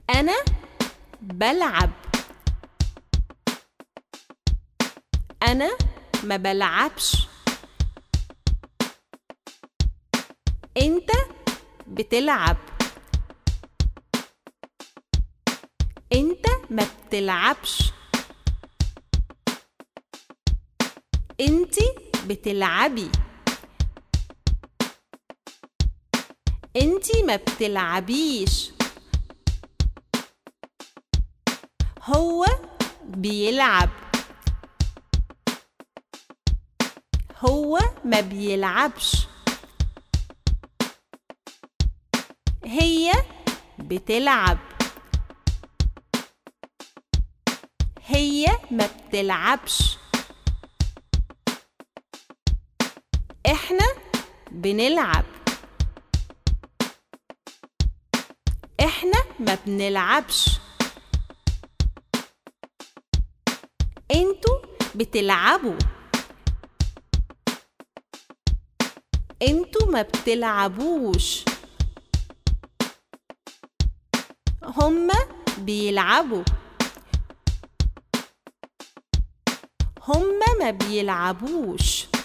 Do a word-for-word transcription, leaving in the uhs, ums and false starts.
أنا بلعب. أنا ما بلعبش. أنت بتلعب. أنت ما بتلعبش. أنتي بتلعبي. أنتي ما بتلعبيش. هو بيلعب. هو ما بيلعبش. هي بتلعب. هي ما بتلعبش. احنا بنلعب. احنا ما بنلعبش. انتوا بتلعبوا. انتوا ما بتلعبوش. هما بيلعبوا. هما ما بيلعبوش.